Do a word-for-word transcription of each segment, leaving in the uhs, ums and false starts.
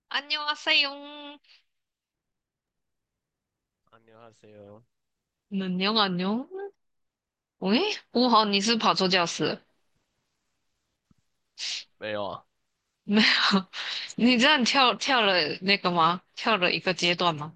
안녕하세요. 안녕하세요. 안녕, 안녕.喂，我好，你是跑错教室了？ 没有啊？ 没有，你这样跳跳了那个吗？跳了一个阶段吗？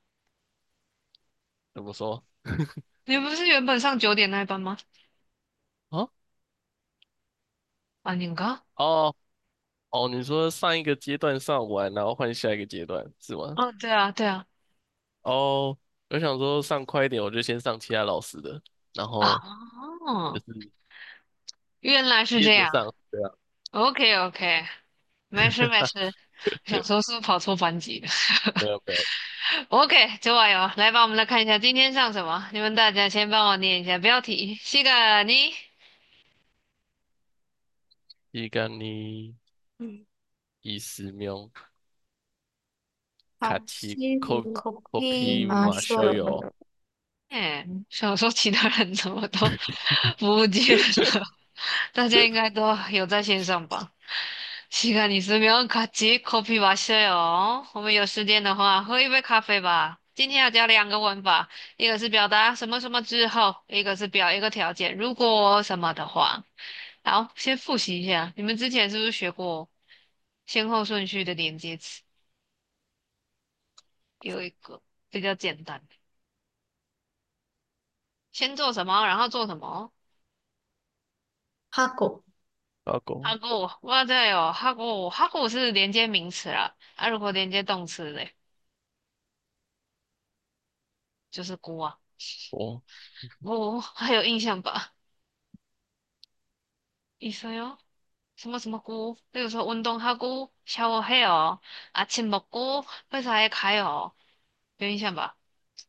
怎么说？ 你不是原本上九点那一班吗？ 啊？ 啊，你刚？ 哦哦，你说上一个阶段上完，然后换下一个阶段是吗？ 哦，对啊，对啊。 哦，我想说上快一点，我就先上其他老师的，然后就哦， 是原来是这样。 接着上，对啊， OK OK，没事没事。想说是不是跑错班级了没有没有， ？OK，좋아요。来吧，我们来看一下今天上什么。你们大家先帮我念一下标题。시간이 시간이 음 이십 명 같이 시 커 커피 커피 마셔요. 마셔요. 예, 想说其他人怎么都不见了，大家应该都有在线上吧？시간있으면같이커피마셔요。我们有时间的话，喝一杯咖啡吧。今天要教两个文法，一个是表达什么什么之后，一个是表一个条件，如果什么的话。好，先复习一下，你们之前是不是学过先后顺序的连接词？有一个比较简单，先做什么，然后做什么。 하고 하고 하고 맞아요. 하고 하고是连接名词啦，啊，如果连接动词嘞，就是估啊。 고 我还有印象吧？있어요什么什么估？比如说운동하고 샤워해요. 아침 먹고 회사에 가요. 有印象吧？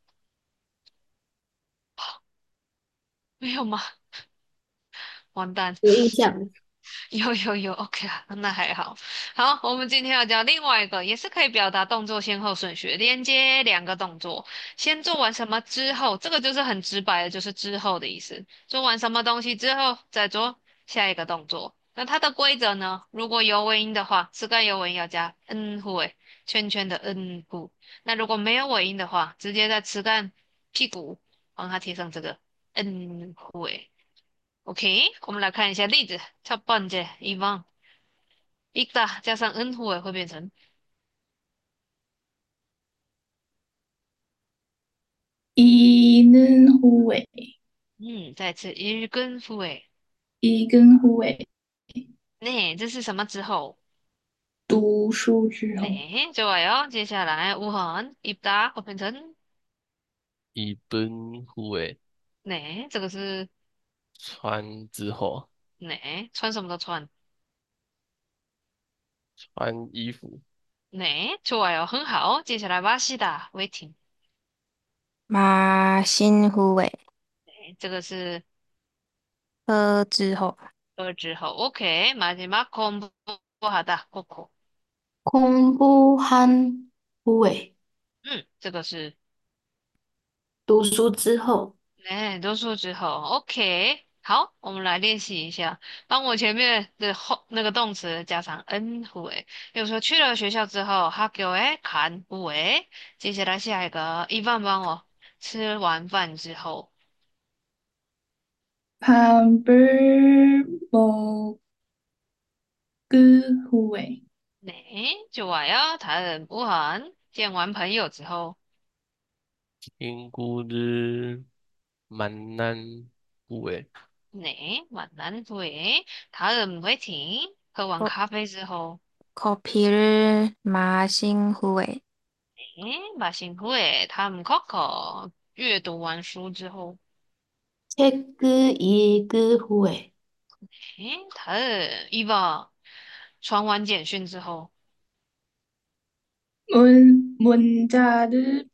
没有吗？完蛋。 有印象。 有有有，OK 啊，那还好。好，我们今天要讲另外一个，也是可以表达动作先后顺序，连接两个动作，先做完什么之后，这个就是很直白的，就是之后的意思。做完什么东西之后，再做下一个动作。那它的规则呢？如果有尾音的话，词干有尾音要加 n 护尾，圈圈的 n 护。那如果没有尾音的话，直接在词干屁股帮它贴上这个 n 护尾。OK，我们来看一下例子。첫 번째， 이번 읽다加上 n 후에会变成， 이는 후에 嗯，再次 읽은 후에。 읽은 후에 那这是什么之后？ 读书之后那좋아요。接下来우헌 읽다会变成， 입은 후에 那这个是， 穿之后那穿什么的穿？ 穿衣服那좋아요，很好。接下来마시다 waiting。 마신 후에 诶这个是喝之后呃之后。OK，마지막 공부하다 코코。 공부한 후에 嗯，这个是。 读书之后哎，多数之后，OK，好，我们来练习一下，帮我前面的后那个动词加上 n 후에。 比如说去了学校之后，학교에간후에。 接下来下一个，一半帮我吃完饭之后。 밥을 먹은 후에 네， 좋아요。 다음 우한见完朋友之后。 친구를 만난 후에 네， 만난 후에。 다음 웨이팅， 喝完 어, 咖啡之后。 커피를 마신 후에 네， 마신 후에。 다음 코코， 阅读完书之后。 책을 읽은 후에 诶，他一번传完简讯之后。 문, 문자를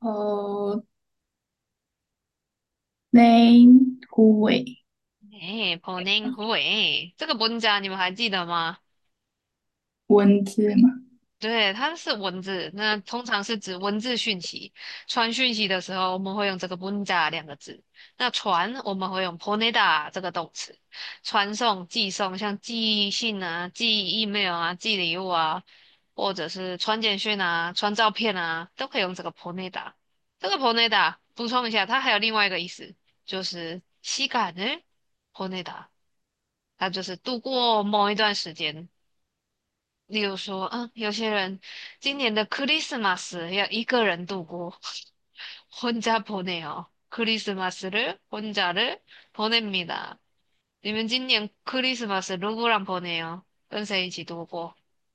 보낸 후에 诶，보낸 후에。 这个문자你们还记得吗？ 文字嘛， 对，它是文字，那通常是指文字讯息。传讯息的时候，我们会用这个문자两个字。那传我们会用보내다这个动词。传送、寄送，像寄信啊、寄 email 啊、寄礼物啊， 或者是传简讯啊、传照片啊，都可以用这个 보내다。这个 보내다补充一下，它还有另外一个意思，就是시간을 보내다，它就是度过某一段时间。例如说，嗯，有些人今年的克里斯马斯要一个人度过，혼자보내요。크리스마스를혼자를보냅니다。你们今年克里斯马斯누구랑보내요？跟谁一起度过？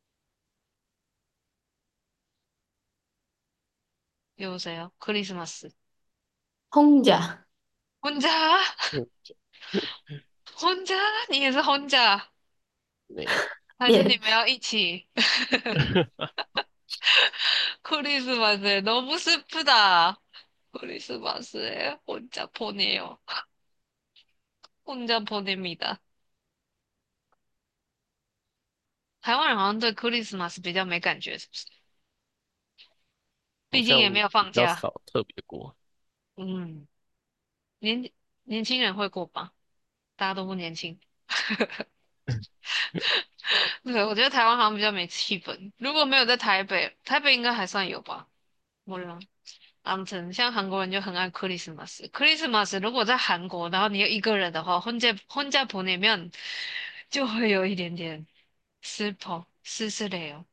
有谁哦？克里斯马斯， 轰假 혼자？ 嗯， 혼자？你也是혼자？ 没， 还是你脸们要一起？크리스마스너무슬프다。 크리스마스에혼자보내요。 혼자보냅니다。 台湾人好像对克里斯马斯比较没感觉，是不是？ 好像毕竟也没有比较放假。 少特别过。 嗯，年年轻人会过吧？大家都不年轻。对，我觉得台湾好像比较没气氛。如果没有在台北，台北应该还算有吧？몰라。 아무튼像韩国人就很爱克里斯马斯。克里斯马斯如果在韩国，然后你有一个人的话，혼자혼자보내면就会有一点点슬퍼쓸쓸해요。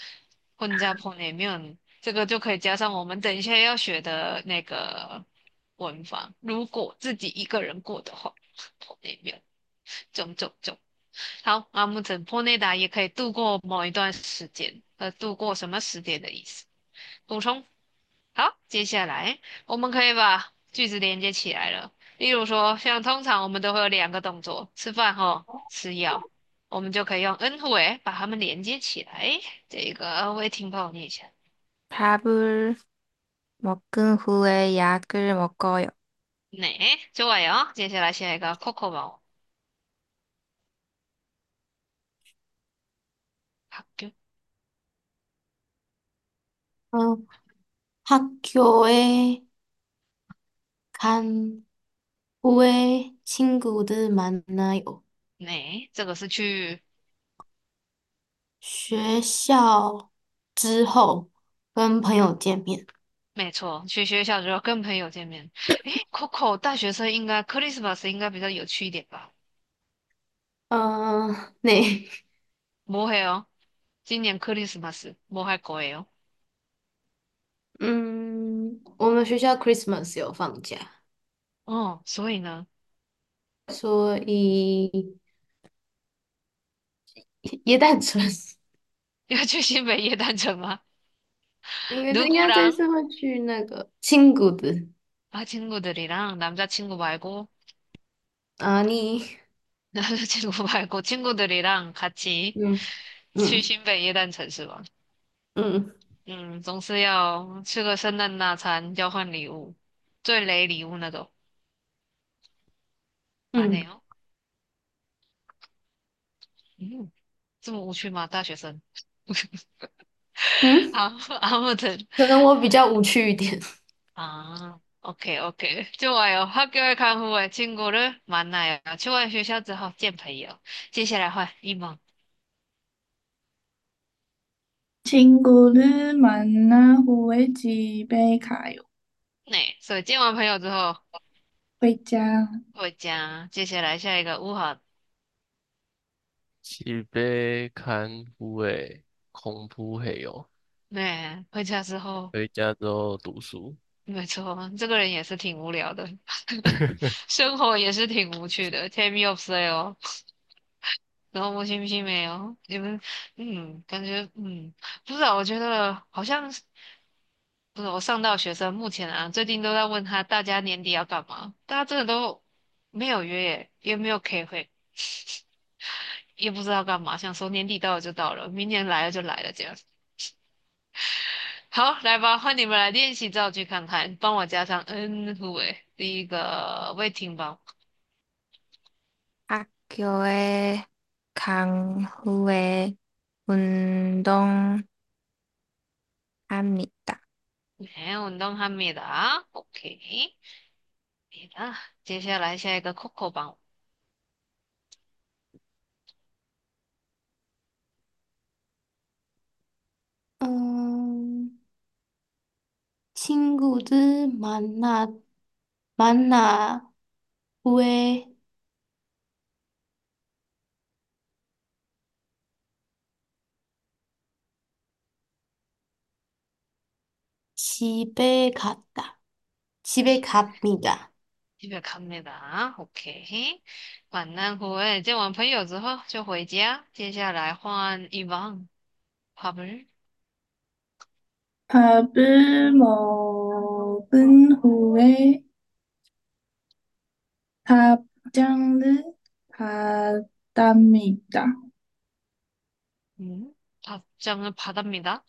혼자보내면这个就可以加上我们等一下要学的那个文法。如果自己一个人过的话，보내면种种种。好，阿木整波内达也可以度过某一段时间，呃，度过什么时间的意思？补充。好，接下来我们可以把句子连接起来了。例如说，像通常我们都会有两个动作，吃饭后吃药，我们就可以用恩후에把它们连接起来。这个我也听朋友念一下。 밥을 먹은 후에 약을 먹어요. 네, 좋아요. 接下来下一个 코코바오. 학교. 어, 학교에 간 후에 친구들 만나요. 네, 这个是去， 学校之后跟朋友见面。 没错，去学校之后跟朋友见面。诶，Coco 大学生应该 Christmas 应该比较有趣一点吧？ 嗯、네. 不会哦，今年 Christmas 不会过예요。 음, 我们学校 Christmas 有放假， 哦，所以呢， 所以耶诞城要去新北耶诞城吗？누구 应该这应该这 랑 次会去那个친구들 아, 친구들이랑 남자친구 말고 아니, 남자친구 말고 친구들이랑 같이 음, 去 음, 新北耶诞城是吧？ 음, 嗯，总是要吃个圣诞大餐，交换礼物，最雷礼物那种。完了 음, 哟。嗯，这么无趣吗？大学生。 음? 好，아무튼 可能我比较无趣一点。 아, 오케이, 오케이. 좋아요. 학교에 간 후에 친구를 만나요. 좋아요. 学校之后见朋友。接下来换 이번. 친구를 만난 후에 집에 가요. 네, 所以见完朋友之后 회장, 回家。接下来下一个乌号。 집에 간 후에 공부해요. 네, 回家之后， 回家之后读书。 没错，这个人也是挺无聊的，生活也是挺无趣的。재미없어요。 너무 심심해요。 你们，嗯，感觉，嗯，不知道，我觉得好像是，不是我上到学生，目前啊，最近都在问他大家年底要干嘛，大家真的都没有约耶，也没有开会，也不知道干嘛，想说年底到了就到了，明年来了就来了这样。好，来吧，换你们来练习造句看看，帮我加上嗯후에第一个未听吧。 학교에 간 후에 운동합니다. 네, 운동합니다. 오케이. 입니다. 接下来下一个 코코방. 친구들 만나, 만나 후에 집에 갔다. 집에 갑니다. 집에 갑니다。OK，만난 후에见完朋友之后就回家。接下来换一万 밥을 밥을 먹은 후에 답장을 받답니다. 음, 답장을 받합니다.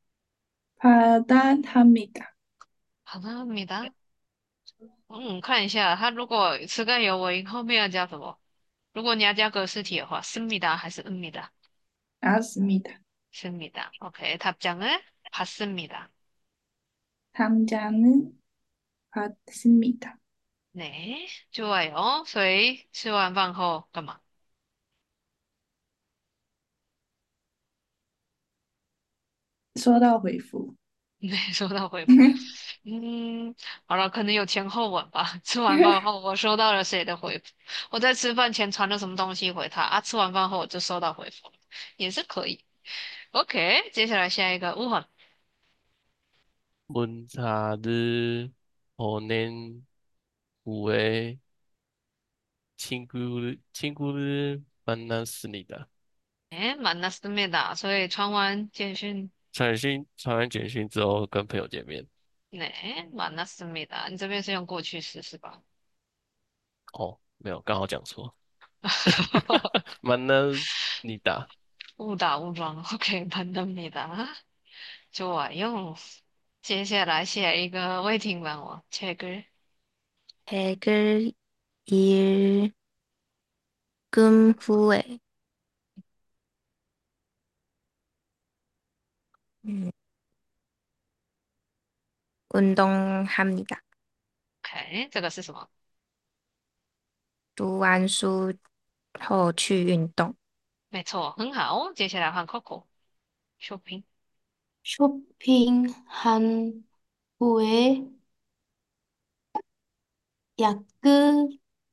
받아합니다. 받합니다。嗯，看一下，他如果词干有尾音，后面要加什么？如果你要加格式体的话，씁니다还是읍니다？ 알았습니다. 씁니다。OK， 답장을 받습니다。 당장은 받습니다. 네， 좋아요。所以吃完饭后干嘛？ 收到回复。 没收到回复。嗯，好了，可能有前后文吧。吃完饭后，我收到了谁的回复？我在吃饭前传了什么东西回他啊？吃完饭后我就收到回复了，也是可以。OK，接下来下一个乌恒。 문자를 보낸 후에 친구, 친구를 만났습니다. 네, 만났습니다. 所以传完简讯， 传讯传完简讯之后跟朋友见面。 네, 만났습니다. 你这边是用过去式是吧？ 哦，没有，刚好讲错。만납니다. 误打误撞。OK， 만납니다. 좋아요. 接下来下一个 웨이팅 방어 책을 백을 읽음 후에 음, 운동합니다. OK，这个是什么？ 读完书后去运动。 没错，很好。接下来换 Coco shopping。 쇼핑한 후에 약을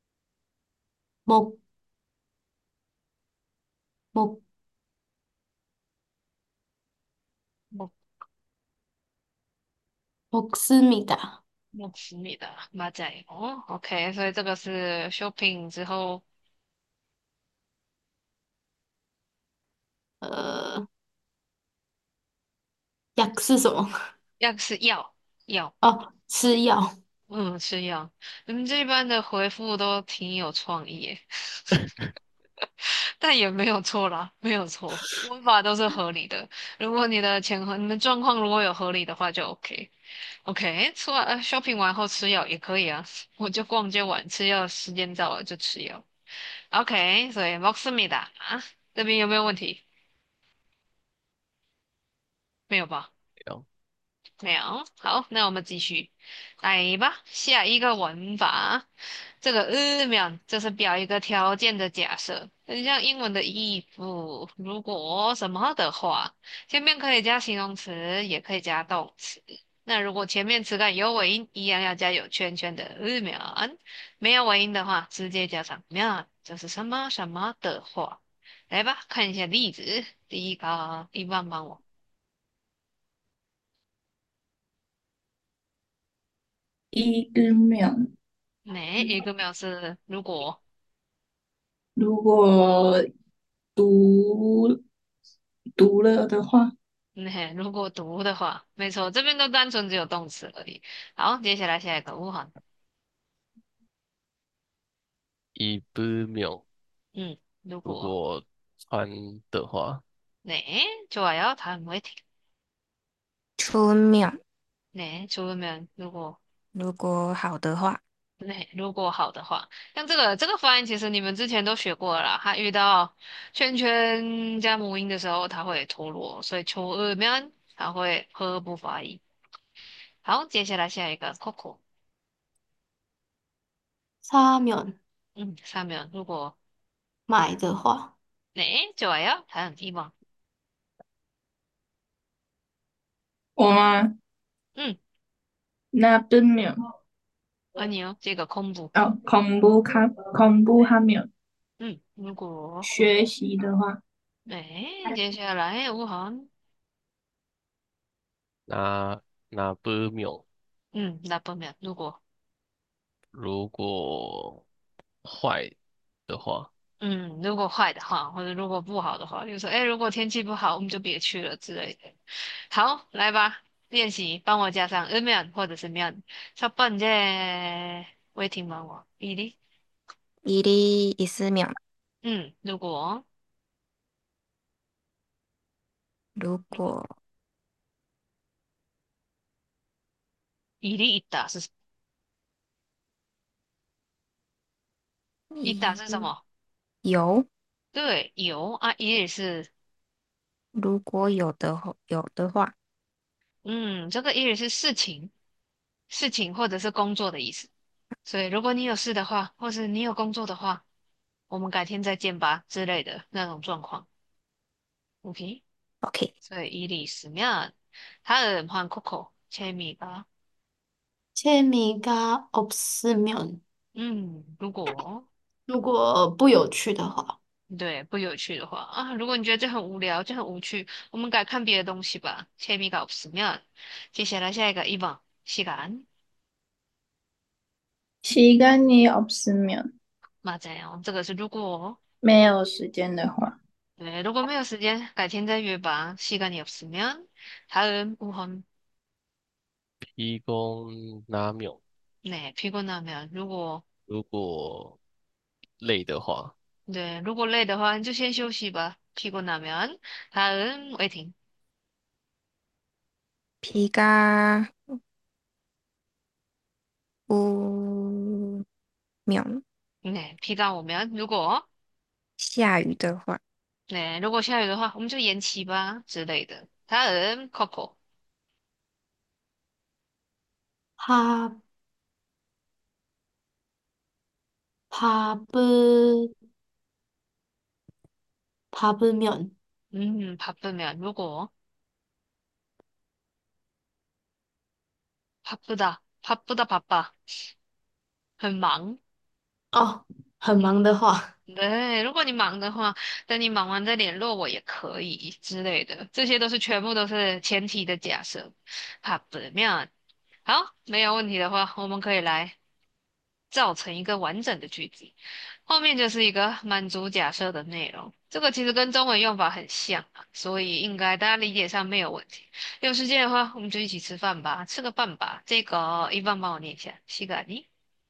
먹, 먹, 먹 먹습니다. 먹습니다. 맞아요. OK，所以这个是 shopping 之后 어, 약是什么？ 要是药药， 哦，吃药。 嗯，吃药。你们这边的回复都挺有创意耶，但也没有错啦，没有错，文法都是合理的。如果你的前后你们状况如果有合理的话就 OK。OK，吃完呃 shopping 完后吃药也可以啊，我就逛街完吃药，时间到了就吃药。OK，所以 먹습니다。 啊，这边有没有问题？没有吧？ 这样没有。好，那我们继续来吧。下一个文法，这个으면就是表一个条件的假设，很像英文的 if，如果什么的话，前面可以加形容词，也可以加动词。那如果前面词干有尾音，一样要加有圈圈的으 면， 没有尾音的话，直接加上면，就是什么什么的话。来吧，看一下例子。第一个，一万帮我。 읽으면 네, 읽으면是如果， 如果读读了的话， 네, 如果读的话，没错，这边都单纯只有动词而已。好，接下来下一个乌航， 입으면 嗯，如果， 如果穿的话， 네, 좋아요. 다음 화이팅. 좋으면 네, 좋으면 如果， 如果好的话 네, 如果好的话，像这个这个发音，其实你们之前都学过了啦。它遇到圈圈加母音的时候，它会脱落，所以求二面它会喝不发音。好，接下来下一个 Coco， 사면 嗯，上面如果， 买的话 네, 좋아요. 다음 이 번. 我吗？ 嗯。 나쁘면, 啊，你哦，这个空不， 어, 공부하, 공부하면, 嗯，如果， 学习的话， 哎，接下来五行， 那那不秒， 嗯，那不秒，如果， 如果坏的话， 嗯，如果坏的话，或者如果不好的话，就说，哎，如果天气不好，我们就别去了之类的。好，来吧，练习，帮我加上으면或者是면。첫 번째， waiting 帮我，伊犁， 일이 있으면, 嗯，如果， 如果 일이 있다是있다 是什 이, 么？ 有， 对，有啊，也是， 如果有的话，有的话， 嗯，这个也是事情，事情或者是工作的意思。所以如果你有事的话，或是你有工作的话，我们改天再见吧之类的那种状况。OK， OK， 所以일이 있으면 다음 한 코코 재미가 재미가 없으면, 嗯，如果如果不有趣的话， 对不有趣的话啊，如果你觉得这很无聊，这很无趣，我们改看别的东西吧。재미가 없으면接下来下一个一번시간 시간이 없으면, 맞아요，这个是如果。 没有时间的话， 对，如果没有时间，改天再约吧。시간이 없으면 다음 우헌 피곤하면, 네, 피곤하면 如果如果累的话， 对，如果累的话，你就先休息吧。피곤하면 다음 웨이팅 비가 오면, 네, 비가 오면 如果下雨的话， 네, 如果下雨的话，我们就延期吧之类的。다음 코코 밥, 밥을, 밥으면, 음, 바쁘면 如果 바쁘다, 바쁘다 바빠, 很忙。 哦，很忙的话， 对，如果你忙的话，等你忙完再联络我也可以之类的，这些都是全部都是前提的假设。好的，妙。好，没有问题的话，我们可以来造成一个完整的句子，后面就是一个满足假设的内容。这个其实跟中文用法很像啊，所以应该大家理解上没有问题。有时间的话，我们就一起吃饭吧，吃个饭吧。这个一般帮我念一下，西格尼。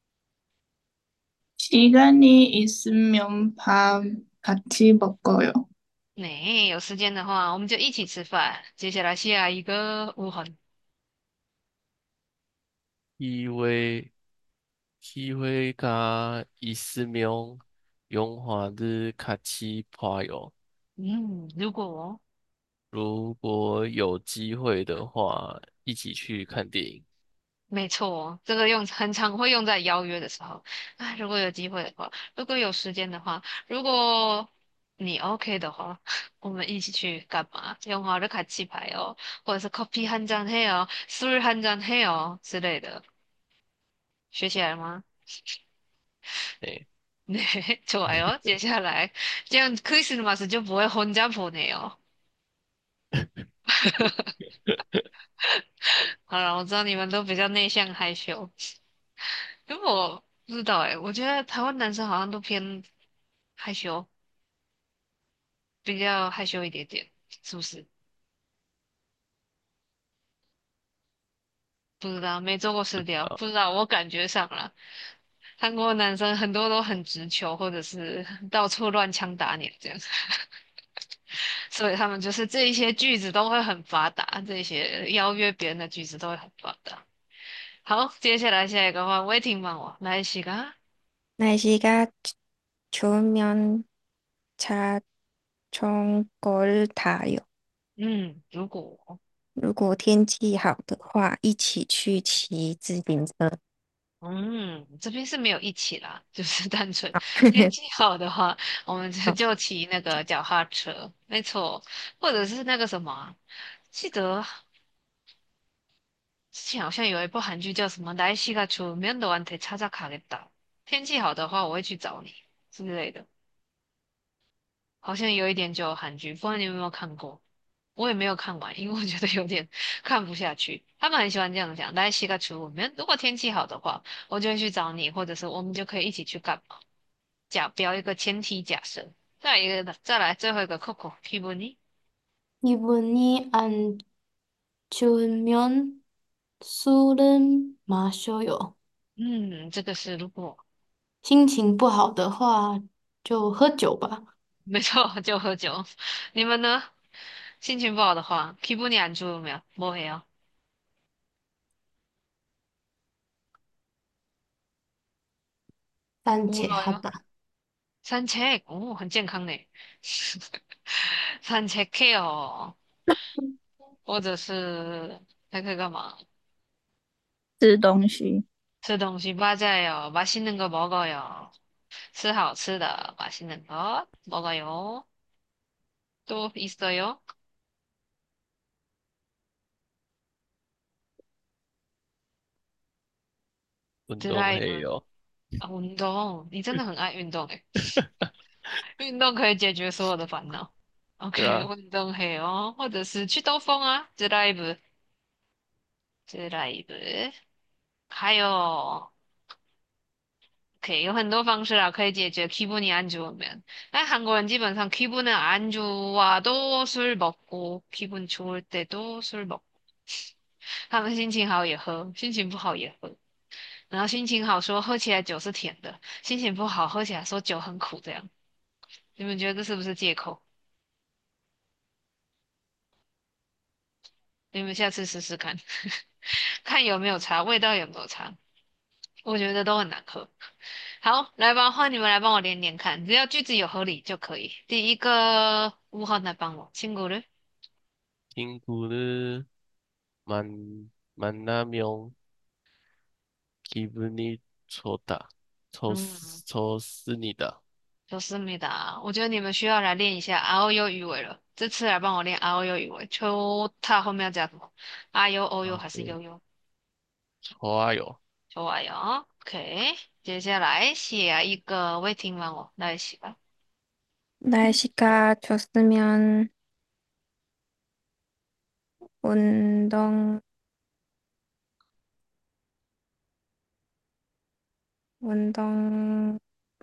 시간이 있으면 밥 같이 먹어요. 네, 有时间的话，我们就一起吃饭。接下来下一个우헌 기회, 기회가 있으면 영화를 같이 봐요. 嗯，如果如果有机会的话，一起去看电影。 没错，这个用很常会用在邀约的时候。啊，如果有机会的话，如果有时间的话，如果你 OK 的话，我们一起去干嘛？영화를같이봐요，或者是커피한잔해요술한잔해요之类的。学起来了吗？ 哎， 네, 좋아요. 接下来这样크리스마스就不会혼자 보내요。 好了，我知道你们都比较内向害羞，因为我不知道诶，我觉得台湾男生好像都偏害羞，比较害羞一点点，是不是？不知道，没做过试调，不知道，我感觉上了，韩国男生很多都很直球，或者是到处乱枪打鸟这样，所以他们就是这一些句子都会很发达，这些邀約别人的句子都会很发达。好，接下来下一个话，waiting 帮我，来西个， 날씨가 좋으면 자전거를 타요. 嗯，如果。 如果天气好的话，一起去骑自行车。 嗯，这边是没有一起啦，就是单纯天气好的话，我们就好， 就骑那个脚踏车，没错，或者是那个什么啊记得之前好像有一部韩剧叫什么“날씨가좋으면 너한테찾아가겠다”，天气好的话我会去找你之类的，好像有一点旧的韩剧，不知道你有没有看过？我也没有看完，因为我觉得有点看不下去。他们很喜欢这样讲，来洗个厨，我们如果天气好的话，我就会去找你，或者是我们就可以一起去干嘛？假标一个前提假设。再来一个，再来最后一个 Coco 기분이 기분이 안 좋으면 술은 마셔요. 嗯，这个是如果心情不好的话就喝酒吧。 没错就喝酒。你们呢？心情不好的话，기분이안좋으면뭐해요？ 산책 울어요 하다. 산책, 오, 很健康呢。산책해요，或者是还可以干嘛？ 吃东西。 吃东西맞아요 맛있는 거 먹어요. 吃好吃的맛있는 거 먹어요. 또 있어요? 드라이브. 운동해요. 아, 운동. 你真的很爱运动诶。运动可以解决所有的烦恼。OK， 对啊， 运动해요或者是去兜风啊，드라이브，드라이브。还有，OK，有很多方式啊，可以解决기분이안 좋으면。但韩国人基本上기분은안좋아도술먹고기분좋을 때도술 먹고。他们心情好也喝，心情不好也喝。然后心情好说喝起来酒是甜的，心情不好喝起来说酒很苦，这样。你们觉得这是不是借口？你们下次试试看，看有没有差，味道有没有差。我觉得都很难喝。好，来吧，换你们来帮我连连看，只要句子有合理就可以。第一个，吴昊来帮我，친구를 친구를 만, 만나면 기분이 좋다. 좋, 嗯， 좋습니다. 좋습니다。我觉得你们需要来练一下 R O U 语尾了。这次来帮我练 R O U 语尾，求它后面要加什么？R U O U 아, 还是 네. U U？ 좋아요. 좋아요. OK，接下来写一个未听完我来写吧。 날씨가 좋으면 운동, 운동,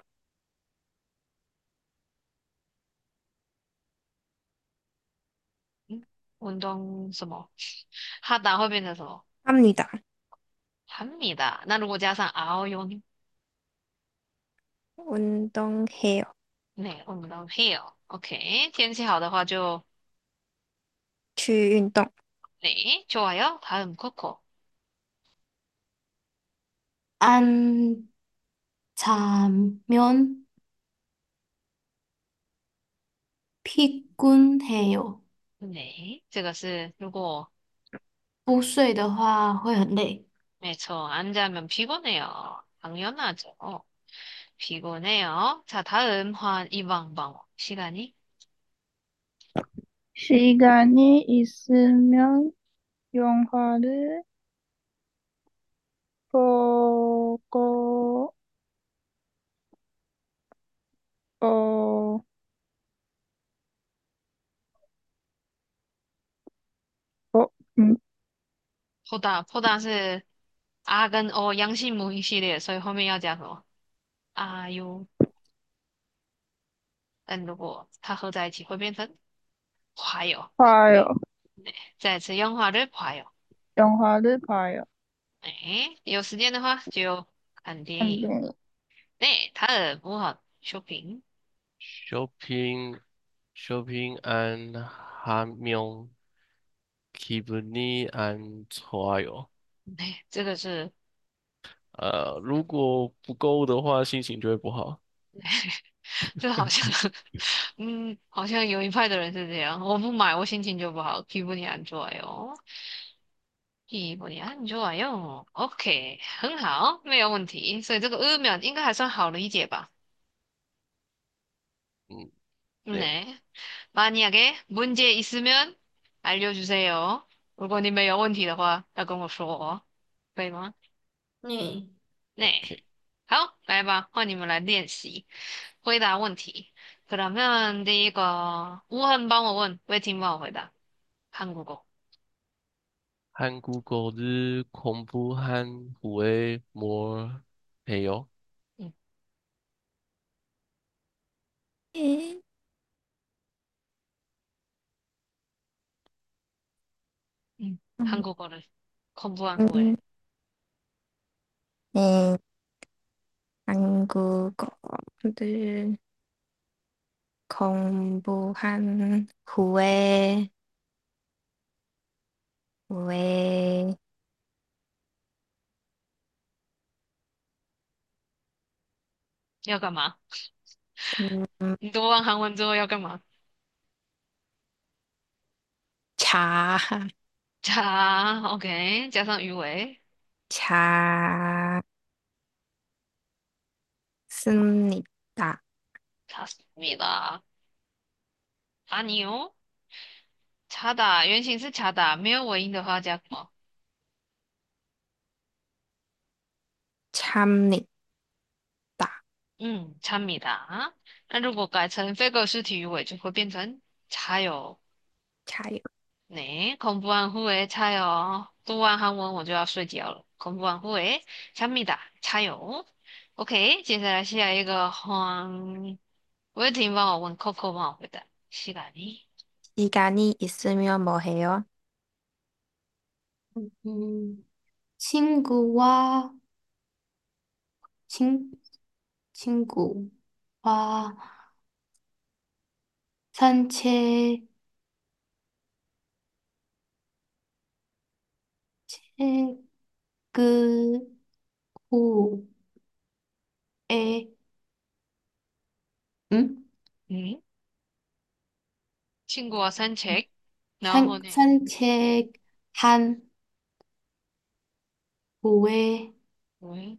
嗯，运动什么？哈达会变成什么？ 합니다. 합니다。那如果加上 R U 呢？ 운동해요. 네， 운동해요。OK，天气好的话就去运动. 네, 좋아요. 다음 코코. 안 자면 피곤해요. 네, 这个是如果不睡的话会很累。 매초 안 자면 피곤해요. 당연하죠. 피곤해요. 자, 다음 한 이방방 시간이 시간이 있으면 영화를 보고, 어, 어, 음, 포다 포다 是 아 跟 어 양심 무의 系列，所以后面要加什么？ 아유， 但如果它合在一起会变成 봐요. 네, 再次 영화를 봐요. 영화를 봐요. 네, 有时间的话就看电影. 네. 네, 다음 무엇? 쇼핑. 쇼핑, 쇼핑 안 하면 기분이 안 좋아요. 对，这个是， 呃，如果不购物的话，心情就会不好。 这好像，嗯，好像有一派的人是这样，我不买，我心情就不好，皮肤你안좋아요， 皮肤你안좋아요 OK，很好，没有问题，所以这个二秒应该还算好理解吧？ 음, 네. 네, 만약에 문제 있으면 알려주세요. 如果你们有问题的话，要跟我说哦，可以吗？ 네. 那 오케이. 好，来吧，换你们来练习回答问题。그러면第一个，우한帮我问，魏婷帮我回答。한국어 한국어를 공부한 후에 뭘 해요? 응, 에, 응. 음, 한국어를 공부한 후에. 음, 네, 한국어를 공부한 후에, 후에, 要干嘛？ 음, 你读完韩文之后要干嘛？ 자, 자, OK，加上鱼尾， 잤습니다. 잤습니다. 아니요. 자다,原型是 자다，没有尾音的话加什么？ 참니다. 嗯， 잡니다. 那如果改成非格式体语尾，就会变成 자요。 자요. 네, 공부한 후에 자요. 또한 한원我就要睡觉了. 공부한 후에 잡니다. 자요. OK， 接下来下一个黄，我也听帮我问 Coco 帮我回答. 시간이 시간이 있으면 뭐 해요? 음, 친구와 친, 친구와 산책, 그 후에, 응? 음, 친구와 산책. 산, 然后呢, 산책한 후에 음,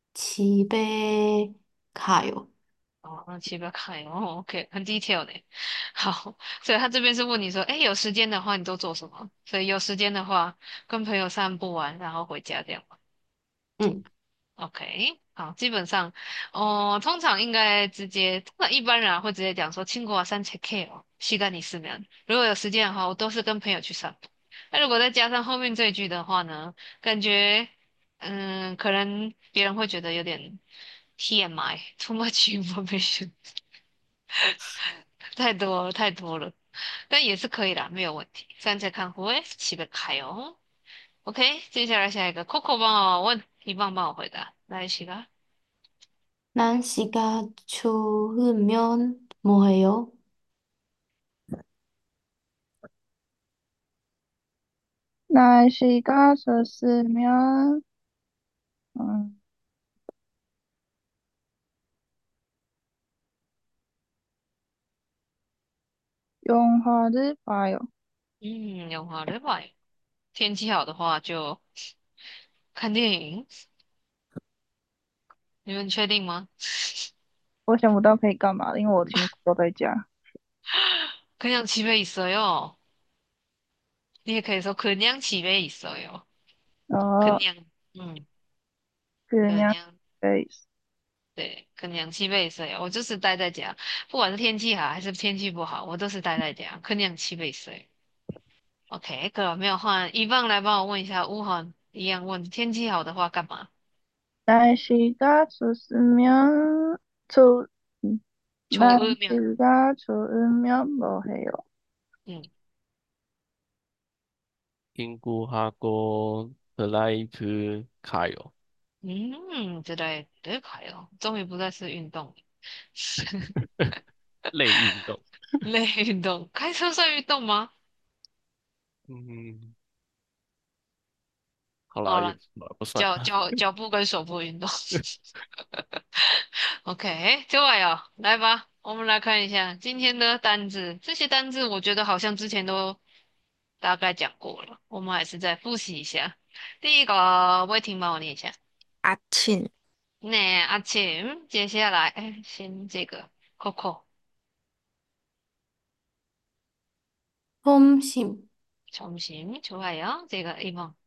집에 가요. 哦，七百看哦，OK，很 detail 呢。好，所以他这边是问你说，哎，有时间的话你都做什么？所以有时间的话，跟朋友散步完，然后回家这样。 응, OK，好，基本上，哦，通常应该直接，那一般人啊会直接讲说，친구와산책해요，시간이있으면。如果有时间的话，我都是跟朋友去散步。那如果再加上后面这一句的话呢，感觉，嗯，可能别人会觉得有点 T M I，too much information，太多了，太多了。但也是可以啦，没有问题。산책한 후에 집에 가요。OK，接下来下一个，Coco 帮我问，一棒帮我回答，来，西个。 날씨가 추우면 뭐 해요? 날씨가 좋으면, 음, 영화를 봐요. 嗯，영화를 봐요。 天气好的话就看电影。你们确定吗？ 我想不到可以干嘛了，因为我全部都在家。 그냥 집에 있어요。 你也可以说그냥 집에 있어요。 어, 그냥， 嗯， 그냥 그냥， 집에 있어. 对，그냥 집에 있어요。 我就是待在家，不管是天气好还是天气不好，我都是待在家。그냥 집에 있어요。 OK，可没有换，一棒来帮我问一下，乌恒一样问，天气好的话干嘛？ 날씨가 좋으면, 좋, 음, 좋으면， 날씨가 좋으면 뭐 해요? 嗯 친구하고 드라이브 가요. 嗯，这类对가요。 终于不再是运动了， 累运动。 类运动，开车算运动吗？ 嗯，好啦，也好了， 不不算脚啦。 脚脚步跟手部运动。OK，좋아요， 来吧，我们来看一下今天的单字。这些单字我觉得好像之前都大概讲过了，我们还是再复习一下。第一个，魏婷帮我念一下。 아침, 네, 아침. 接下来，哎，先这个 Coco。 점심, 점심 좋아요.这个一梦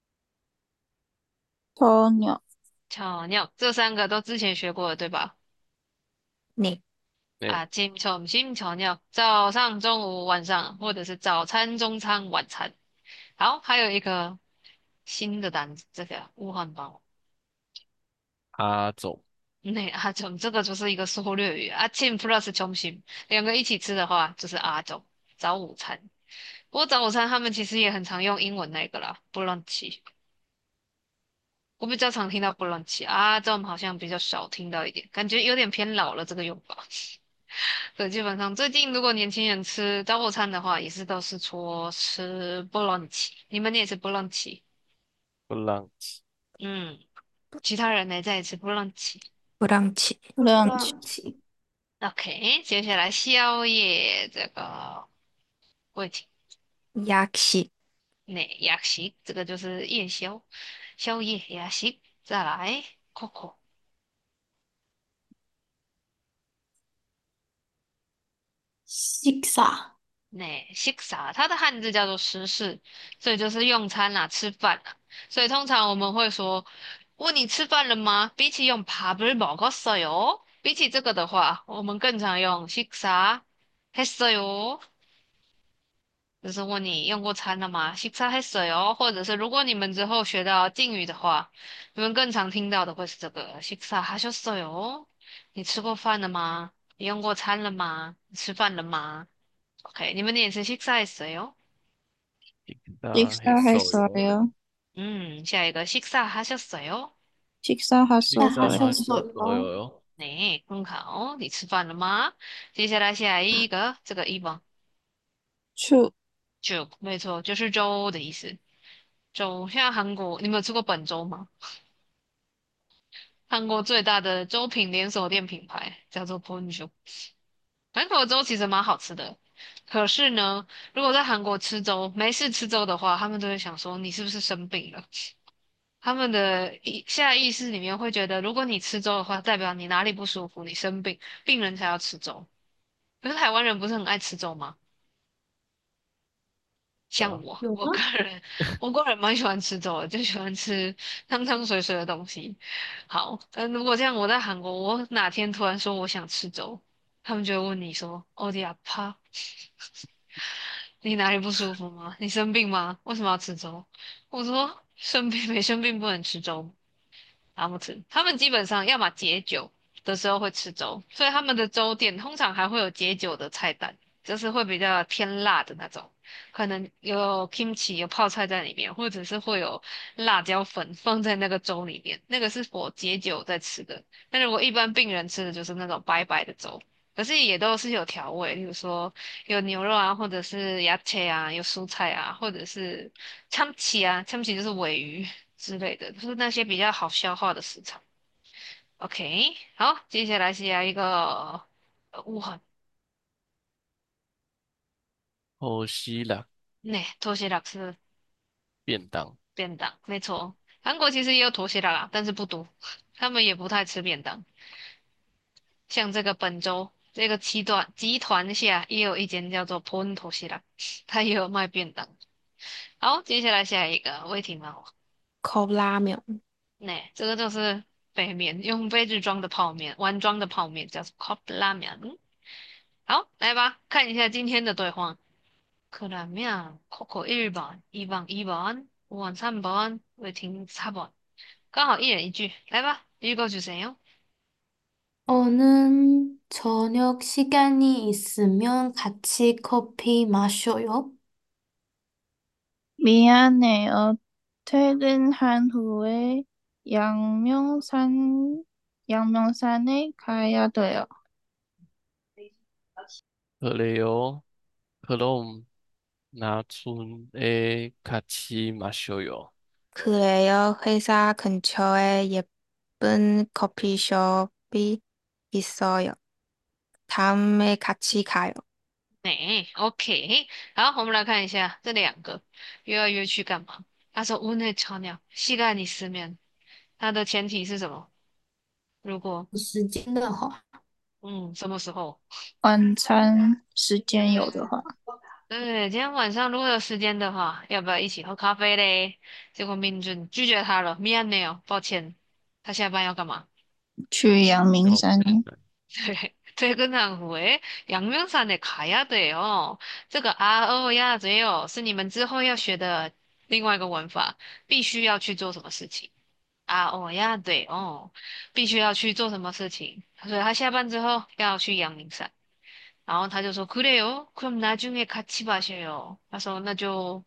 저녁, 저녁这三个都之前学过了，对吧？ 네, 네. 아침, 점심, 저녁, 早上、中午、晚上，或者是早餐、中餐、晚餐。好，还有一个新的单词，这个乌汉堡。 阿总， 那阿总这个就是一个缩略语，阿庆 plus 점심两个一起吃的话就是阿总早午餐。不过早午餐他们其实也很常用英文那个啦，brunch。我比较常听到 brunch，阿总好像比较少听到一点，感觉有点偏老了这个用法。对，基本上最近如果年轻人吃早午餐的话，也是都是说吃 brunch。你们也是 brunch？ 布朗， 嗯，其他人呢在吃 brunch。 브런치, 브런치, 브런치. OK，接下来宵夜这个问题。 약식, 那雅西这个就是夜宵，宵夜雅西。再来 Coco， 식사. 那西撒它的汉字叫做食事，所以就是用餐啦、吃饭啦。所以通常我们会说，问你吃饭了吗？比起用밥을먹었어요，比起这个的话，我们更常用식사했어요。就是问你用过餐了吗？식사했어요，或者是如果你们之后学到敬语的话，你们更常听到的会是这个식사하셨어요。你吃过饭了吗？你用过餐了吗？你吃饭了吗？OK，你们也是식사했어요。 식사 했어요. 식사했어요. 嗯，下一个식사하셨어요。 식사하셨어요. 하셨어요. 식사하셨어요. 네，很好，你吃饭了吗？接下来下一个，这个一번 추, 就没错，就是粥的意思。粥，现在韩国，你们有吃过本粥吗？韩国最大的粥品连锁店品牌叫做 Bonjour。韩国的粥其实蛮好吃的，可是呢，如果在韩国吃粥，没事吃粥的话，他们都会想说你是不是生病了？他们的意下意识里面会觉得，如果你吃粥的话，代表你哪里不舒服，你生病，病人才要吃粥。可是台湾人不是很爱吃粥吗？像啊， 我，我个有吗？ 人，我个人蛮喜欢吃粥的，就喜欢吃汤汤水水的东西。好，嗯，如果这样，我在韩国，我哪天突然说我想吃粥，他们就会问你说：“哦迪亚帕，你哪里不舒服吗？你生病吗？为什么要吃粥？”我说：“生病没生病不能吃粥。”他不吃，他们基本上要么解酒的时候会吃粥，所以他们的粥店通常还会有解酒的菜单，就是会比较偏辣的那种，可能有 kimchi 有泡菜在里面，或者是会有辣椒粉放在那个粥里面，那个是我解酒在吃的。但如果一般病人吃的就是那种白白的粥，可是也都是有调味，例如说有牛肉啊，或者是鸭切啊，有蔬菜啊，或者是참치啊，참치就是尾鱼。之类的，就是那些比较好消化的食材。OK，好，接下来是下一个呃物很后希腊那拖鞋拉是便当， 便当，没错。韩国其实也有拖鞋拉啦，但是不多，他们也不太吃便当。像这个本周这个七段集团下也有一间叫做 Pon 拖鞋拉，它也有卖便当。好，接下来下一个魏婷吗？ 컵라면, 那这个就是杯面，用杯子装的泡面，碗装的泡面叫做 cup ramen。好，来吧，看一下今天的对话。그러면 Coco 一번一번一번 우원三번 웨팅 사 번。 刚好一人一句，来吧，읽어주세요。 어는 저녁 시간이 있으면 같이 커피 마셔요. 미안해요. 퇴근한 후에 양명산, 양명산에 가야 돼요. 그래요. 그럼 나중에 같이 마셔요. 그래요. 회사 근처에 예쁜 커피숍이 있어요. 다음에 같이 가요. 哎，OK，好，我们来看一下这两个约要约去干嘛？他说屋内超鸟，膝盖你失眠，它的前提是什么？如果时间的话， 嗯，什么时候？ 晚餐时间有的话， 对，今天晚上如果有时间的话，要不要一起喝咖啡嘞？结果민준拒绝他了，미안해요，抱歉。他下班要干嘛？ 去阳明要山， 对，퇴근한 후에 양명산에 가야 돼요. 这个啊哦呀只有 是你们之后要学的另外一个文法，必须要去做什么事情。啊哦呀对哦，必须要去做什么事情，所以他下班之后要去阳明山。然后他就说그래요 그럼나중에같이마셔요。 他说那就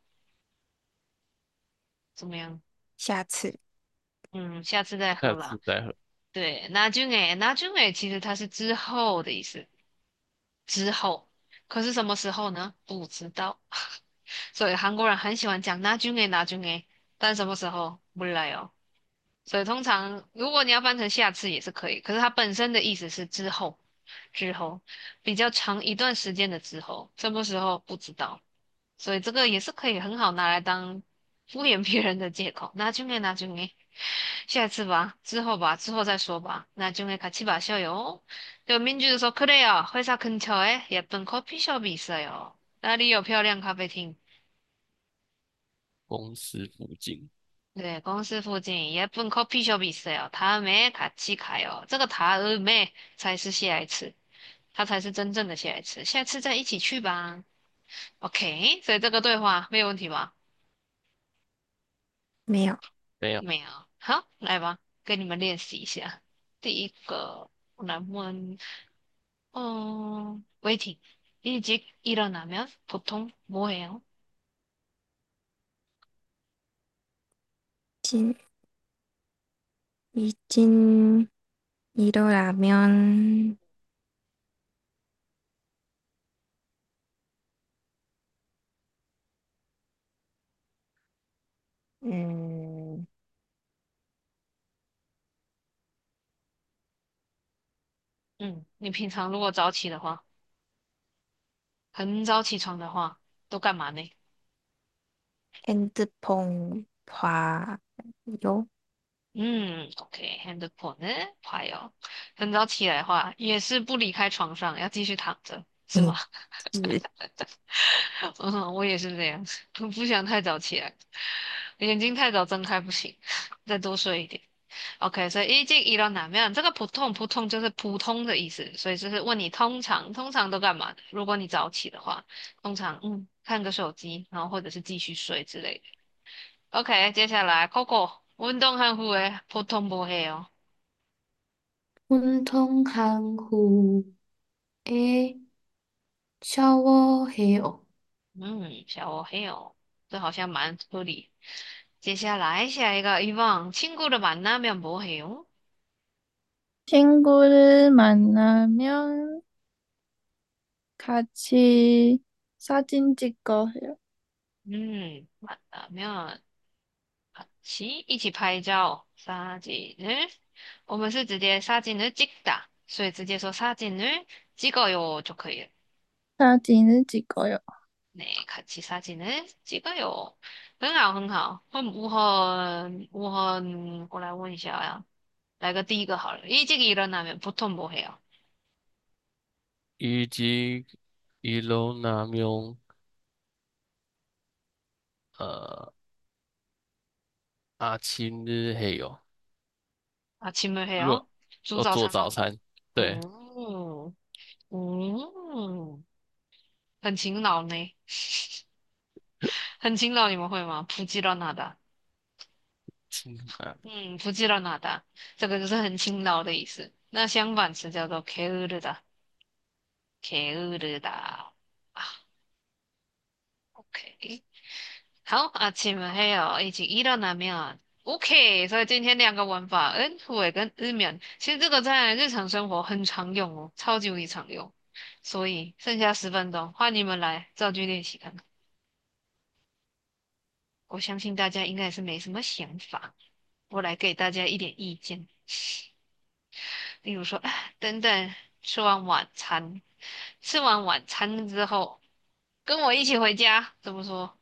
怎么样？ 下次嗯，下次再喝下啦。 次再喝。 对，나중에나중에其实它是之后的意思。之后，可是什么时候呢？不知道。所以韩国人很喜欢讲나중에 나중에，但什么时候몰라요。所以通常如果你要翻成下次也是可以，可是它本身的意思是之后，之后比较长一段时间的之后，什么时候不知道。所以这个也是可以很好拿来当敷衍别人的借口。나중에나중에下次吧，之后吧，之后再说吧。나중에같이마셔요。 就민주도说그래요。 회사 근처에 예쁜 커피숍이 있어요。 哪里有漂亮咖啡厅？ 公司附近， 对，公司附近예쁜 커피숍이 있어요。 다음에 같이 가요。 这个다음에才是下一次，它才是真正的下一次。下次再一起去吧。OK，所以这个对话没有问题吧？ 没有。 没有。 没有。好，来吧，跟你们练习一下。第一个，我来问，嗯，waiting。 일찍 일어나면 보통 뭐 해요? 진, 이진 일어나면 음, 嗯，你平常如果早起的话，很早起床的话，都干嘛呢？ 핸드폰 봐요. 嗯，OK， 핸드폰을 봐요。 很早起来的话，也是不离开床上，要继续躺着，是吗？ 음, 일, 嗯，我也是这样，不想太早起来，眼睛太早睁开不行，再多睡一点。OK，所以일찍일어나면这个普通普通就是普通的意思，所以就是问你通常通常都干嘛的？如果你早起的话，通常嗯看个手机，然后或者是继续睡之類的。OK，接下来 Coco 운동한 후에 보통 뭐 해요？ 운동한 후에 샤워해요. 嗯，小黑哦，这好像蛮合理。接下来下一个欲望，친구를만나면뭐 해요？ 친구를 만나면 같이 사진 찍고 해요. 嗯，만나면 같이一起拍照，사진을我们是直接사진을 찍다，所以直接说사진을 찍어요就可以了。 사진을 찍어요. 네같이사진을 찍어요。 很好，很好。很我很我很，我来问一下呀，来个第一个好了。일찍일어나면보통뭐해요？ 일찍 일어나면 어, 아침을 해요. 아침을 热， 해요? 煮要做早餐哦。 早餐。对， 哦，哦，很勤劳呢。很勤劳，你们会吗？普吉拉纳达。 亲啊， 嗯，普吉拉纳达，这个就是很勤劳的意思。那相反词叫做 k e r 다 k e r 다啊。OK，好，아침을해요。 一起일어나면 OK，所以今天两个文法，恩후에跟日면，其实这个在日常生活很常用哦，超级无敌常用。所以剩下十分钟，换你们来造句练习看看。我相信大家应该是没什么想法，我来给大家一点意见。例如说，哎等等，吃完晚餐，吃完晚餐之后，跟我一起回家，怎么说？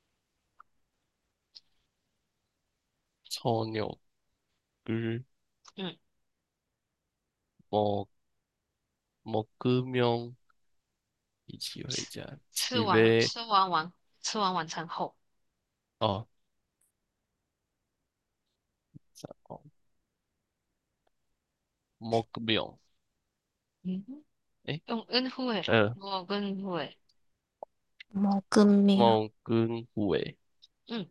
저녁을 嗯， 먹 먹으면 一起回家。 吃完七杯吃完晚吃完晚餐后， 哦，哦，먹명 嗯， 诶， 用恩후에 라， 呃， 我跟후에， 먹으며 먹은 후에 嗯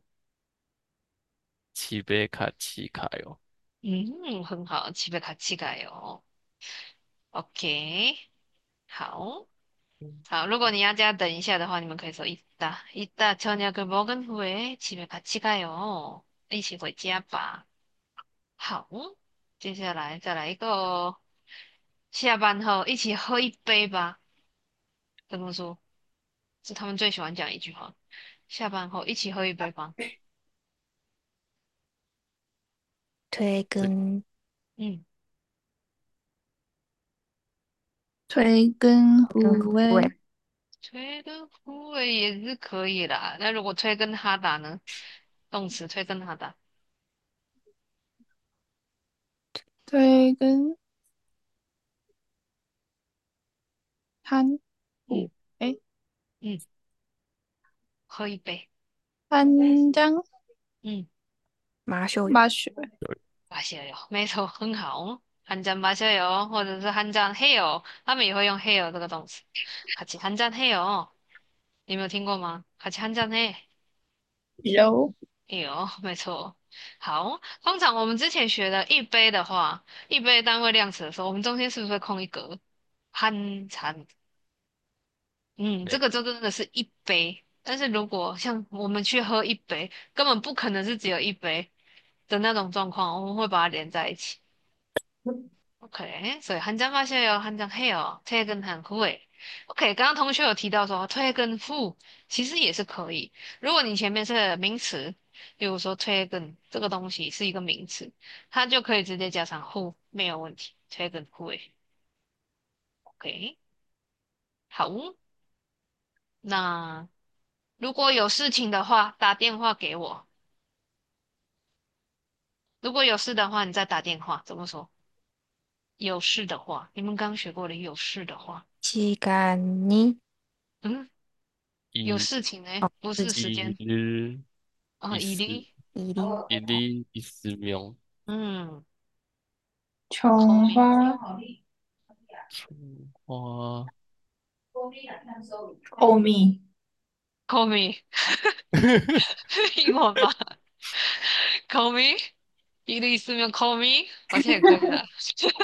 집에 같이 가요. 嗯，很好，집에같이 가요。 OK，好。好，如果你要加等一下的话，你们可以说이따이따저녁을먹은후에집에같이가요， 一起回家吧。好，接下来再来一个哦，下班后一起喝一杯吧。怎么说？是他们最喜欢讲一句话。下班后一起喝一杯吧。 퇴근 嗯， 推跟 후 胡 에 诶， 推跟护卫也是可以啦。那如果推跟哈达呢？动词推跟哈达。 推跟한후 嗯诶， 嗯，喝一杯。 한장 嗯。 마셔요 마셔 마셔요. 没错，很好。한잔마셔요， 或者是한잔해요， 他们也会用해요这个动词。같이한잔해요， 你没有听过吗？같이한잔해。 요 有，没错。好，通常我们之前学的一杯的话，一杯单位量词的时候，我们中间是不是会空一格？한 잔。 嗯，这 네, 个就真的是一杯。但是如果像我们去喝一杯，根本不可能是只有一杯的那种状况，我们会把它连在一起。OK，所以한잔마셔요，한잔해요， 퇴근한 후에。 OK，刚刚同学有提到说退跟후其实也是可以。如果你前面是名词，比如说退跟这个东西是一个名词，它就可以直接加上후没有问题。退跟후 에。 OK，好，那如果有事情的话，打电话给我。如果有事的话，你再打电话。怎么说？有事的话，你们刚学过的有事的话， 시간이 嗯，有 일, 事情呢， 어 不是 시- 时间。 일, 哦， 있, 以利， 일이 일이 있으면 嗯，口名 청화 통화, 거미 call me， 英文吧，call me， 一利四面 call me， 好像也可以啦。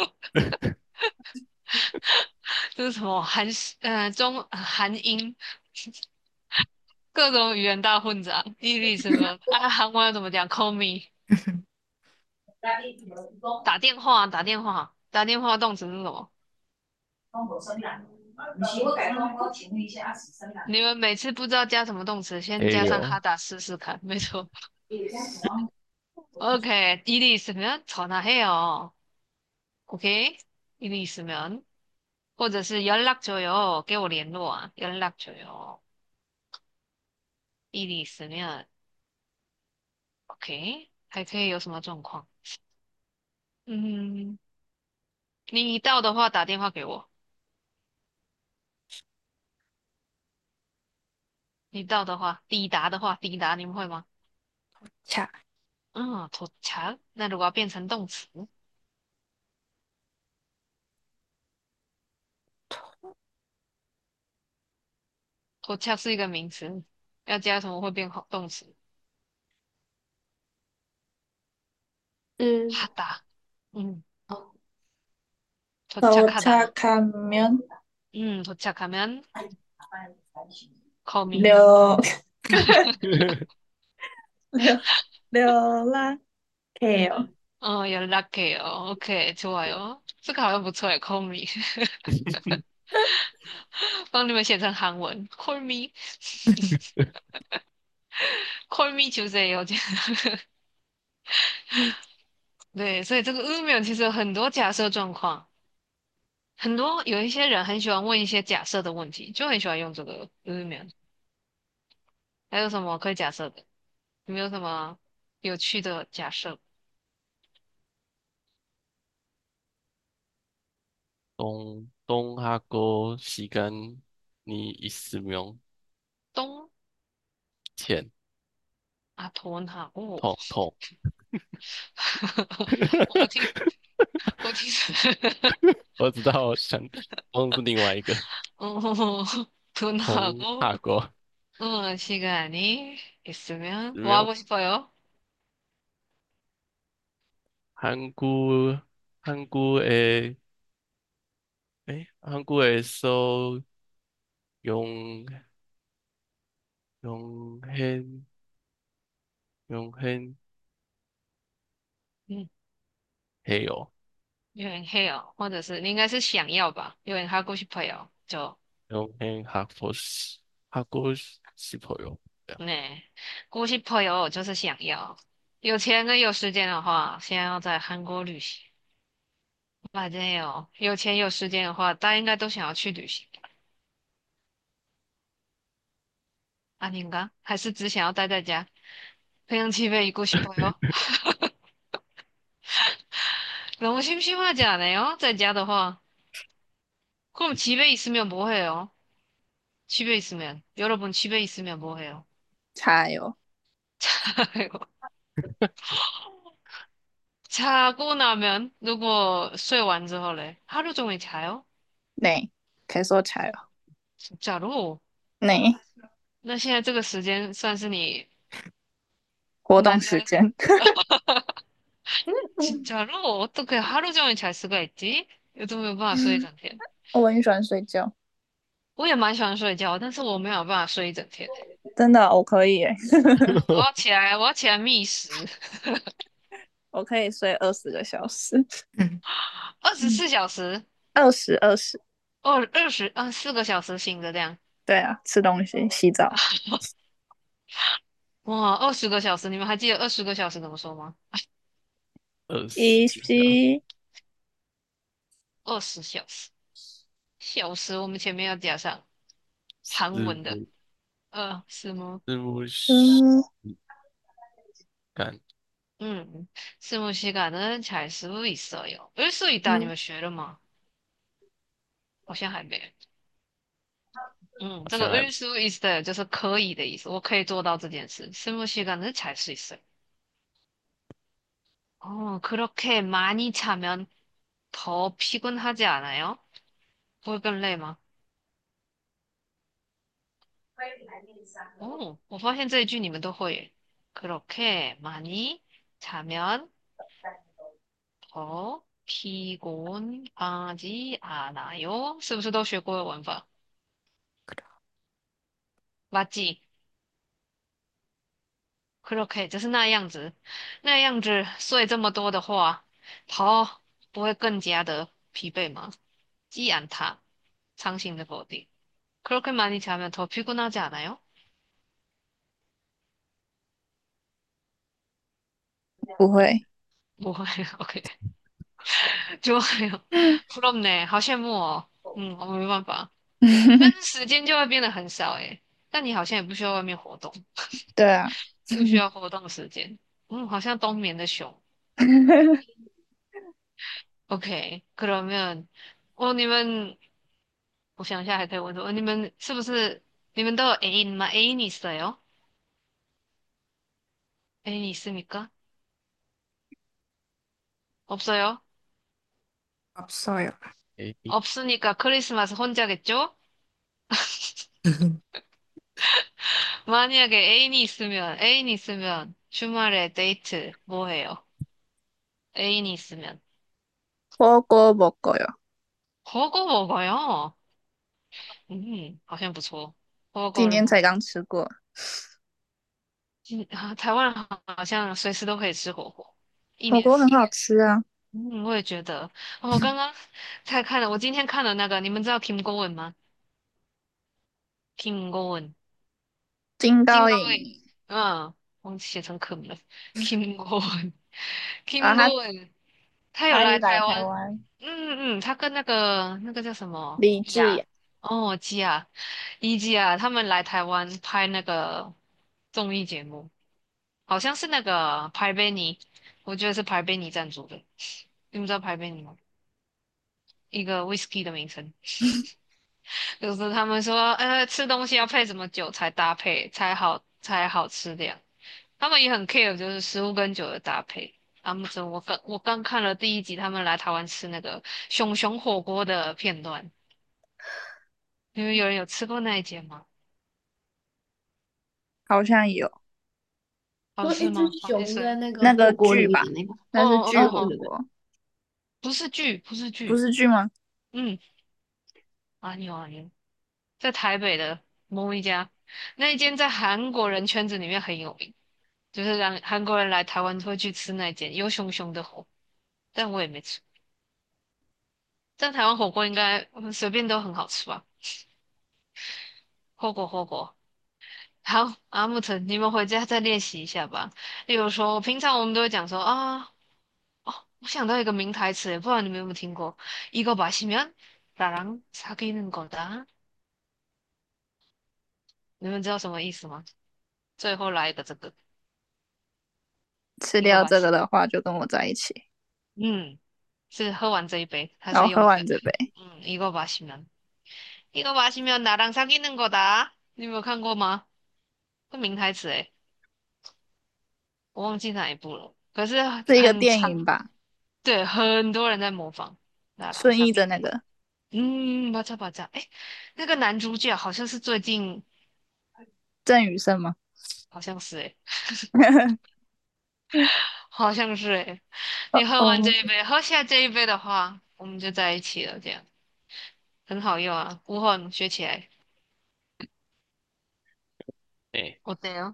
这是什么韩呃中呃韩英各种语言大混杂，一利四面啊，韩文要怎么讲？call me， 打电话，打电话，打电话动词是什么？你们每次不知道加什么动词，先加上哈 해요. 达试试看，没错。OK，一利四面전화해요。 OK，一利四面。或者是연락줘요， 给我联络啊，연락줘요。 일이 있으면 OK，还可以有什么状况？嗯，你到的话打电话给我，你到的话，抵达的话，抵达你们会吗？ 차 嗯，도착。 那如果要变成动词，도착是一个名词，要加什么会变好动词？ 嗯， 하다。 嗯， 哦， 도착하다。 도착하면 嗯，도착하면 call me。 려 려 연락해요. 어, 연락해요. 오케이, 좋아요. 这个好像不错诶 call me。 帮你们写成韩文，call me。 call me 주세요。 这样对，所以这个 으면其实有很多假设状况，很多有一些人很喜欢问一些假设的问题，就很喜欢用这个 으면。 还有什么可以假设的？有没有什么有趣的假设？ 똥, 똥하고 시간 你一十秒东前啊，头哈哦， 痛痛， 我听我听我知道，我想痛是另外一个哦，돈 痛 하고 하고 어, 시간이 있으면 뭐 十秒 하고 싶어요? 한국 한국에 에 한국에서 용 용행 용행해요. 음, 여행해요. 或者是你应该是想要吧？여행하고 싶어요. 저, 용행하고 싶- 하고 싶어요. 네. 过 싶어요. 就是想要.有钱跟有时间的话，现在要在韩国旅行。 맞아요.有钱有时间的话，大家应该都想要去旅行。 아닌가? 还是只想要待在家？그냥 집에 있고 싶어요? 너무 심심하지 않아요? 在家的话. 그럼 집에 있으면 뭐 해요? 집에 있으면. 여러분 집에 있으면 뭐 해요? 자요. 아이고. 자고 나면 누구睡完之后嘞? 하루 종일 자요? 네. 계속 자요. 진짜로? 네. 那现在这个时间算是你活动 나는 时间. 진짜로? 어떻게 하루 종일 잘 수가 있지? 요즘 沒有办法睡一整天。 我很喜欢睡觉， 我也蛮喜欢睡觉，但是我没有办法睡一整天。 真的，我可以耶， 我要起来，我要起来觅食， 我可以睡二十个小时， 嗯， 二十四小时， 二十二十， 哦，二十啊，四个小时醒着这样。 对啊，吃东西、洗澡， 哇，二十个小时，你们还记得二十个小时怎么说吗？ 二十一个吸二十小时，小时我们前面要加上韩文的， 字幕呃，是吗？ 字幕嗯， 感 음, 스무 시간은 잘 수 있어요. 을 수 있다 嗯， 아니면 学了吗? 好像还没. 음, 好像还这个을수 있어요 就是可以的意思.我可以做到这件事. 스무 시간은 잘 수 있어요. 어, 그렇게 많이 자면 더 피곤하지 않아요? 不会更累吗? 오, 我发现这一句你们都会耶. 그렇게 많이 자면 더 피곤하지 않아요? 是不是都学过的文法? 맞지? 그렇게 就是那样子，那样子睡这么多的话，더不会更加的疲惫吗？既然他상식的否定. 그렇게 많이 자면 더 피곤하지 않아요? 不会， 不会 OK. 좋아요. 嗯， 부럽네. 好羡慕哦. 음, 我没办法.你们时间就会变得很少诶。但你好像也不需要外面活动， 对啊， 不需要活动时间。嗯，好像冬眠的熊。OK， 그러면 어, 你们我想一下还可以问什么？你们是不是你们都有 애인 마 애인이 있어요? 애인이 있습니까? 없어요? 없어요. A 없으니까 크리스마스 혼자겠죠? 만약에 애인이 있으면 애인이 있으면 주말에 데이트 뭐 해요? 애인이 있으면 火锅 먹어요. 버거 먹어요. 음, 好像不错. 버거를 今年才刚吃过， 먹- 아,台湾 好像随时都可以吃火锅，一年四季。 火锅很好吃啊。 嗯，我也觉得。哦，我刚刚才看了，我今天看了那个，你们知道 Kim Go Eun 吗？Kim Go Eun， 金金高银高银，嗯，我写成 Kim 了。Kim Go Eun，Kim 啊，他 Go Eun，他有来他来台湾。 台湾， 嗯嗯，他跟那个那个叫什么呀？ 李智雅， 哦，基亚，一基亚，他们来台湾拍那个综艺节目，好像是那个排贝尼，我觉得是排贝尼赞助的。你们知道排贝尼吗？一个 whisky 的名称。 就是他们说，呃，吃东西要配什么酒才搭配才好才好吃这样。他们也很 care，就是食物跟酒的搭配。他们说，我刚我刚看了第一集，他们来台湾吃那个熊熊火锅的片段，你们有人有吃过那一间吗？ 好像有就一只好吃吗？黄先生？ 熊在那个那个火锅里剧吧， 面的那个。 哦那是剧哦， 哦哦， 对对对， 火锅， 不是剧，不是不剧， 是剧吗？ 嗯，啊牛啊牛，在台北的某一家，那一间在韩国人圈子里面很有名，就是让韩国人来台湾会去吃那一间有熊熊的火，但我也没吃。在台湾火锅应该嗯随便都很好吃吧？火锅火锅。好，阿木特，你们回家再练习一下吧。例如说，平常我们都会讲说啊，哦，我想到一个名台词，不知道你们有没有听过？이거마시면나랑사귀는거다。 你们知道什么意思吗？最后来一个这个， 吃掉这一个把， 个的话，就跟我在一起， 嗯，是喝完这一杯，它然后喝是用这个， 完这杯， 嗯，이거마시면 이거마시면 나랑 사귀는 거다。 你有没有看过吗？这名台词诶，我忘记哪一部了，可是是一个很长， 电影吧？ 对，很多人在模仿。나랑 顺 사귀는 거。 义的那个嗯，맞아맞아。 哎，那个男主角好像是最近， 郑宇盛吗？ 好像是哎，好像是哎。你喝完这哦， 一杯，喝下这一杯的话，我们就在一起了，这样很好用啊。无痕学起来， 哎， 我对哦。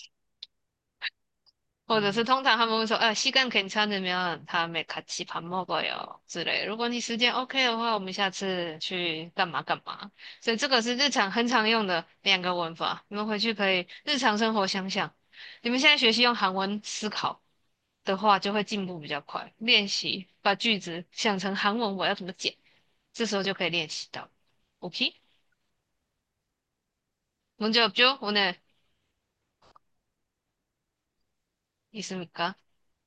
或者是嗯， 通常他们会说，呃，시간괜찮으면 다음에같이밥먹어요之类。如果你时间 OK 的话，我们下次去干嘛干嘛。所以这个是日常很常用的两个文法，你们回去可以日常生活想想。你们现在学习用韩文思考的话，就会进步比较快。练习把句子想成韩文，我要怎么讲，这时候就可以练习到。OK， 문제없죠오늘 있습니까?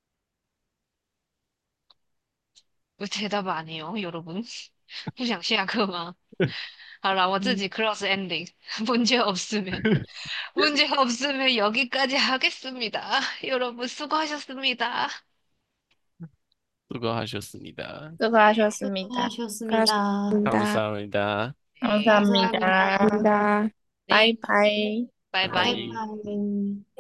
왜 대답 안 해요, 여러분? 不想下课吗？好了，我自己 close ending。 문제 없으면 문제 없으면 여기까지 하겠습니다. 여러분 수고하셨습니다. 不过还是思密达， 这个就是思密达， 那就是思密 가습 达， 니 감사 다 합니다 감사합 感谢阿米 니다 达， 니다 拜 네, 拜。 拜拜拜。 拜。 拜。